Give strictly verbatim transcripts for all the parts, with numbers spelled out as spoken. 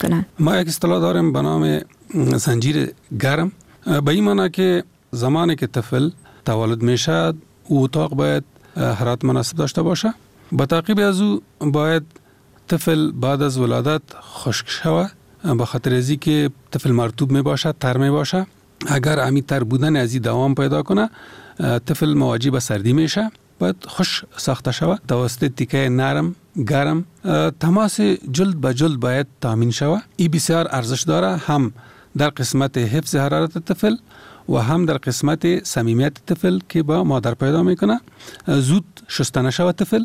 کنن؟ ما یک اصطلاح داریم به نام زنجیر گرم، به این معنی که زمانی که طفل تولد میشه او اتاق باید حرارت مناسب داشته باشه. با تعقیب از او باید طفل بعد از ولادت خشک شوه، به خاطر ازی که طفل مرطوب می باشه، تر می باشه. اگر امی تر بودن از این دوام پیدا کنه طفل مواجه به سردی میشه، باید خوش ساخته شوه توسط تیکه نرم گرم. تماس جلد به جلد باید تامین شوه. این بسیار ارزش داره، هم در قسمت حفظ حرارت طفل و هم در قسمت صمیمیت طفل که با مادر پیدا میکنه. زود شسته نشوه طفل.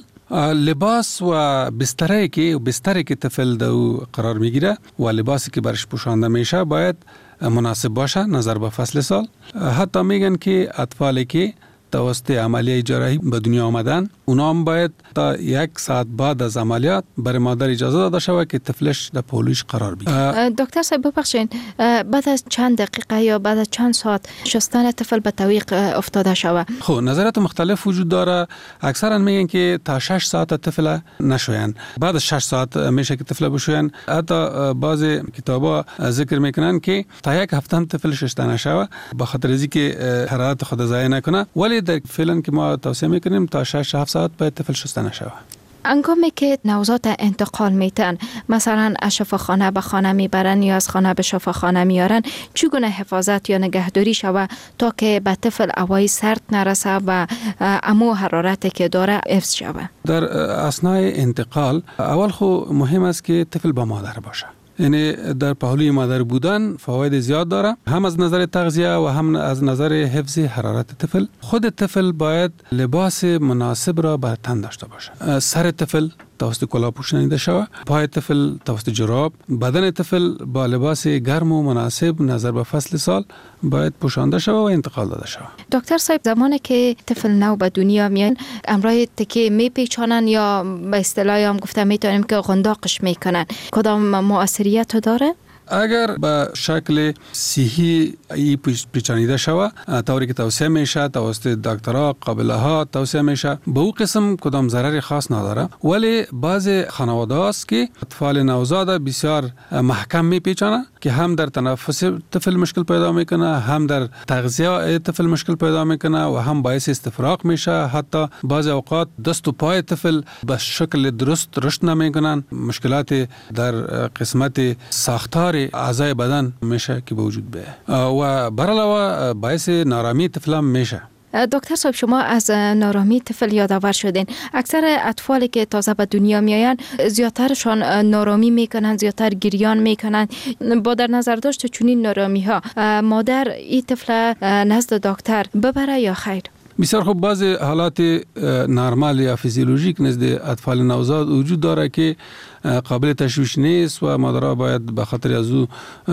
لباس و بستری که بستری که طفل دو قرار میگیره و لباسی که برش پوشانده میشه باید مناسب باشه نظر به فصل سال. حتی میگن که اطفالی که توسط عملیه جراحی به دنیا آمدن اونا هم باید تا یک ساعت بعد از عملیات برای مادر اجازه داده شود که طفلش در پهلویش قرار بگیره. دکتر صاحب ببخشید، بعد از چند دقیقه یا بعد از چند ساعت شستن طفل به تعویق افتاده شود؟ خب نظرات مختلف وجود داره. اکثرا میگن که تا شش ساعت طفل نشوین، بعد از شش ساعت میشه که طفل بشوین. حتی بعض کتابا ذکر میکنن که تا یک هفته هم طفل شسته نشوه به خاطر از اینکه حرارت خود ضایع نکنه، ولی در فعلا که ما توصیه میکنیم تا شش هفت ساعت باید طفل شسته نشوه. انگامی که نوزاد انتقال میتن، مثلا از شفاخانه به خانه میبرن یا از خانه به شفاخانه میارن، چگونه حفاظت یا نگهداری شوه تا که به طفل هوای سرد نرسه و امو حرارتی که داره حفظ شوه؟ در اثناء انتقال اول خو مهم است که طفل با مادر باشه. یعنی در پهلوی مادر بودن فواید زیاد داره، هم از نظر تغذیه و هم از نظر حفظ حرارت طفل. خود طفل باید لباس مناسب را بر تن داشته باشه. سر طفل توسط کلاه پوشانیده شود، پای طفل توسط جراب، بدن طفل با لباس گرم و مناسب نظر به فصل سال باید پوشانده شود و انتقال داده شود. دکتر صاحب، زمانی که طفل نو به دنیا میان امرای تکی میپیچانن یا به اصطلاح هم گفته میتونیم که غنداقش میکنن، کدام مؤثریت داره؟ اگر به شکل صحی ای پیچانیده شود طوری که توصیه میشه توسط دکترها قابله ها توصیه میشه، به او قسم کدام ضرر خاص نداره. ولی بعض خانواده هست که اطفال نوزاد بسیار محکم میپیچانه که هم در تنفس طفل مشکل پیدا میکنه، هم در تغذیه طفل مشکل پیدا میکنه و هم باعث استفراغ میشه. حتی بعض اوقات دست و پای طفل به شکل درست رشد نمیکنن، مشکلات در قسمت ساختار اعضای بدن میشه که به وجود بیاید و بر علاوه باعث نارامی طفل هم میشه. دکتر صاحب، شما از نارامی طفل یادآور شدین. اکثر اطفالی که تازه به دنیا میآیند زیادترشان نارامی میکنن، زیادتر گریان میکنن. با در نظر داشت چنین نارامی ها مادر این طفل نزد دکتر ببره یا خیر؟ بسیار خوب. بعض حالات نرمال یا فیزیولوژیک نزد اطفال نوزاد وجود داره که قابل تشویش نیست و مادرها باید به خاطر از او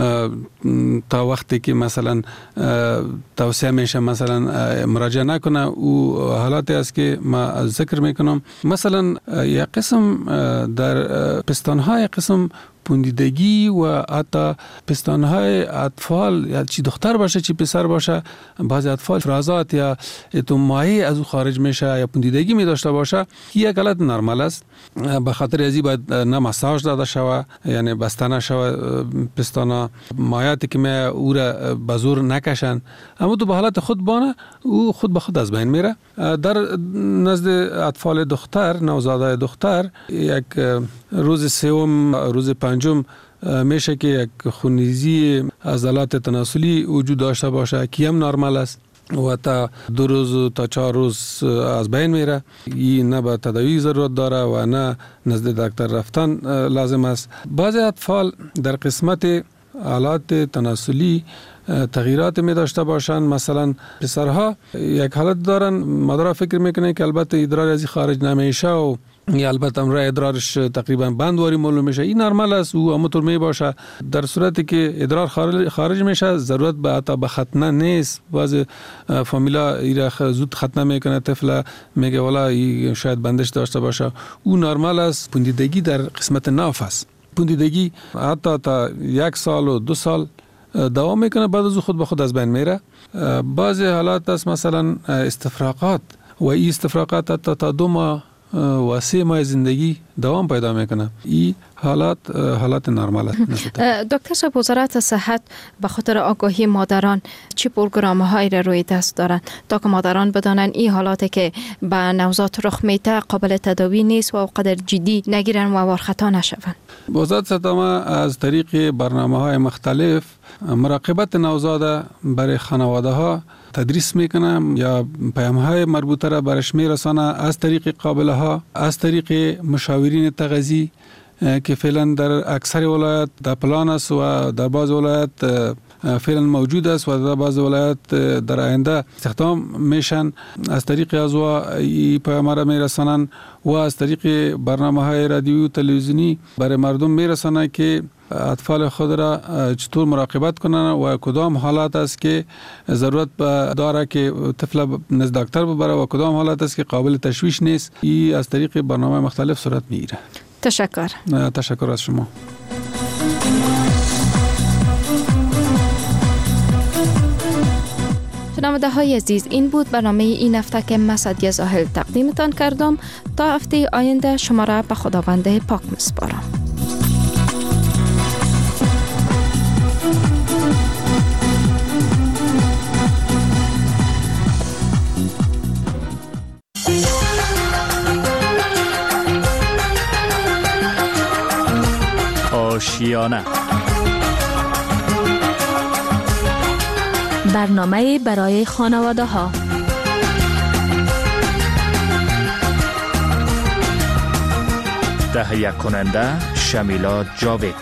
تا وقتی که مثلا توصیه میشه مثلا مراجعه نکنه. او حالاتی است که ما ذکر میکنم. مثلا یک قسم در پستانهای قسم پوندیدگی و حتی پستانهای اطفال، یا چی دختر باشه چی پسر باشه، بعضی اطفال فرازات یا تو مایع از او خارج میشه یا پوندیدگی می داشته باشه، یک حالت نرمال است. به خاطر ازی باید نه مساج داده شوه، یعنی بسته نشوه پستانا، مایعاتی که می او را به زور نکشن، اما تو به حالت خود بانه او خود به خود از بین میره. در نزد اطفال دختر، نوزادای دختر، یک روز سوم روز پنجم میشه که یک خونریزی عضلات تناسلی وجود داشته باشه که هم نرمال است و تا دو روز تا چهار روز از بین میره. این نه به تداوی ضرورت داره و نه نزد دکتر رفتن لازم است. بعضی اطفال در قسمت آلات تناسلی تغییرات می داشته باشند. مثلا پسرها یک حالت دارن، مادرها فکر میکنه که البته ادرار ازی خارج نمیشه و یا البته امرا ادرارش تقریبا بندواری معلوم میشه. این نرمال است، او همونطور می باشه. در صورتی که ادرار خارج, خارج میشه ضرورت به حتی به ختنه نیست. بعض فامیلا ایرا زود ختنه میکنه، طفل میگه والا این شاید بندش داشته باشه. او نرمال است. پوندیدگی در قسمت ناف است. پوندیدگی حتی تا یک سال و دو سال دوام میکنه، بعد از خود به خود از بین میره. بعضی حالات است مثلا استفراغات و این استفراغات حتی تا دو ماه و سه ماه زندگی دوام پیدا میکنه. این حالات حالات نرمال است. دکتر صاحب، وزارت صحت به خاطر آگاهی مادران چه پروگرام‌هایی را روی دست دارند تا که مادران بدانند این حالاتی که به نوزاد رخ میده قابل تداوی نیست و قدر جدی نگیرن و وارخطا نشوند؟ وزارت صحت از طریق برنامه‌های مختلف مراقبت نوزاد برای خانواده ها تدریس میکنه یا پیام‌های مربوطه را برش میرسانه از طریق قابله ها، از طریق مشاورین تغذیه که فعلا در اکثر ولایت در پلان است و در بعض ولایت فعلا موجود است و در بعض ولایت در آینده استخدام میشن. از طریق ازوا این پیام را میرسانن و از طریق برنامه‌های رادیویی و تلویزیونی برای مردم میرسانن که اطفال خود را چطور مراقبت کنند و کدام حالات است که ضرورت داره که طفل نزد دکتر ببره و کدام حالات است که قابل تشویش نیست. این از طریق برنامه مختلف صورت میگیره. تشکر. تشکر از شما. شنونده های عزیز، این بود برنامه این هفته که من سعدیه زاهل تقدیمتان کردم. تا هفته آینده شما را به خداوند پاک میسپارم. آشیانه، برنامه برای خانواده ها. تهیه کننده شمیلا جاوید.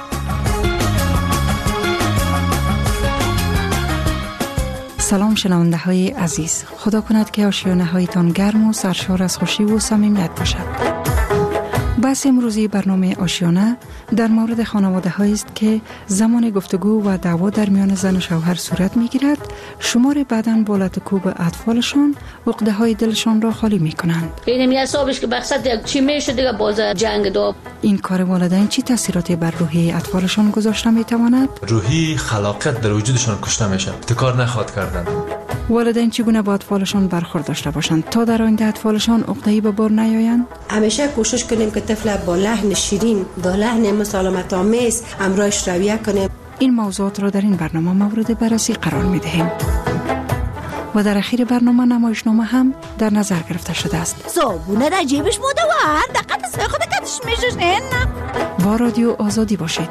سلام شنونده های عزیز، خدا کند که آشیانه هایتان گرم و سرشار از خوشی و صمیمیت باشد. بحث امروزی برنامه آشیانه در مورد خانواده هایی است که زمان گفتگو و دعوا در میان زن و شوهر صورت می گیرد، شمار بعداً با لطکوب اطفالشان عقده های دلشان را خالی می کنند. این حسابش که مقصد چی میشه دیگه باز جنگ دو. این کار والدین چی تاثیراتی بر روحی اطفالشان گذاشته می تواند؟ روحی خلاقیت در وجودشان کشته میشه. تکار نخواد کردن. والدین چگونه با اطفالشان برخورد داشته باشند تا در آینده اطفالشان عقده‌ای به بار نیایند؟ همیشه کوشش کنیم که طفل با لحن شیرین، با لحن مسالمت آمیز همراهش رویه کنیم. این موضوعات را در این برنامه مورد بررسی قرار می دهیم. و در اخیر برنامه نمایشنامه هم در نظر گرفته شده است. صابونه در جیبش بوده و هر دقیقه سوی خود کتش میشه. با رادیو آزادی باشید.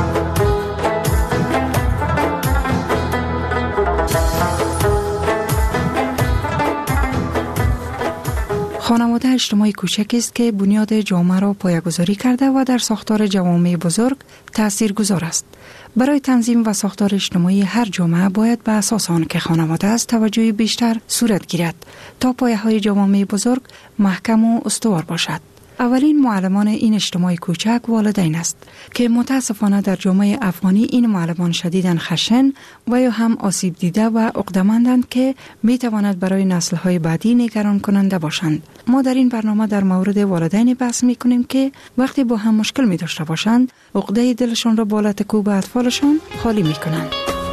خانواده اجتماعی کوچک است که بنیاد جامعه را پایه‌گذاری کرده و در ساختار جوامع بزرگ تاثیرگذار است. برای تنظیم و ساختار اجتماعی هر جامعه باید به اساس آن که خانواده است توجه بیشتر صورت گیرد تا پایه‌های جوامع بزرگ محکم و استوار باشد. اولین معلمان این اجتماع کوچک والدین است که متاسفانه در جامعه افغانی این معلمان شدیداً خشن و یا هم آسیب دیده و عقده‌مندند که می تواند برای نسل‌های بعدی نگران کننده باشند. ما در این برنامه در مورد والدین بحث می کنیم که وقتی با هم مشکل می داشته باشند عقده دلشان را با لطکوب اطفالشان خالی می کنند.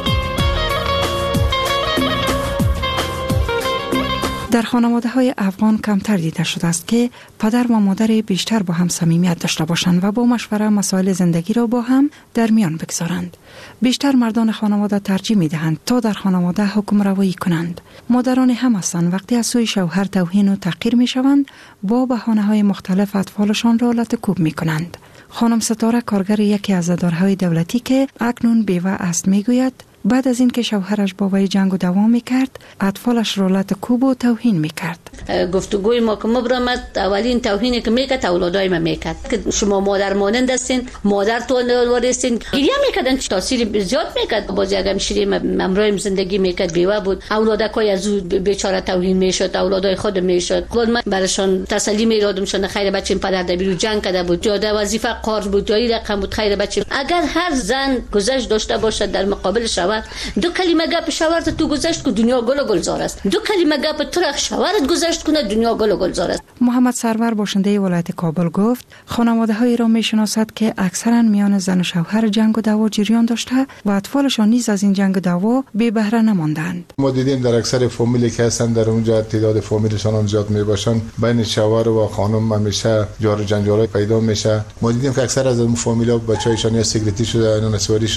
در خانواده های افغان کمتر دیده شده است که پدر و مادر بیشتر با هم صمیمیت داشته باشند و با مشوره مسائل زندگی را با هم در میان بگذارند. بیشتر مردان خانواده ترجیح می دهند تا در خانواده حکم روایی کنند. مادران هم هستند وقتی از سوی شوهر توهین و تحقیر می شوند با بهانه های مختلف اطفالشان را لطکوب می کنند. خانم ستاره کارگر یکی از اداره‌های دولتی که اکنون بیوه است می گوید بعد از اینکه شوهرش با وی جنگ و دوام میکرد اطفالش را لطکوب و توهین میکرد. گفتگوی ما که مبرمت اولین توهینی که میکرد اولادای ما میکرد که شما مادر مانند هستین، مادر تو وارستین، گریه میکردن، تاثیر زیاد میکرد. باز یک همشیری امرویم زندگی میکرد، بیوه بود، اولادکای از او بیچاره توهین میشد، اولادای خود میشد. خود من براشون تسلی میدادم شون خیر بچه پدر در بیرو جنگ کرده بود، جاده وظیفه قارض بود، جایی رقم بود، خیر بچه. اگر هر زن گذشت داشته باشد در مقابل شوهر شوهر. دو کلمه گپ شوهرت تو گذشت که دنیا گل و گلزار است. دو کلمه گپ تو شوهرت گذشت کنه دنیا گل و گلزار است. محمد سرور باشنده ولایت کابل گفت خانواده هایی را می شناسد که اکثرا میان زن و شوهر جنگ و دعوا جریان داشته و اطفالشان نیز از این جنگ و دعوا بی بهره نماندند. ما دیدیم در اکثر فامیلی که هستند در اونجا تعداد فامیلشان زیاد می باشند، بین شوهر و خانم همیشه جار و جنجال پیدا میشه. ما دیدیم که اکثر از اون فامیلا بچه‌هایشان یا سیکریتی شده یا نسواری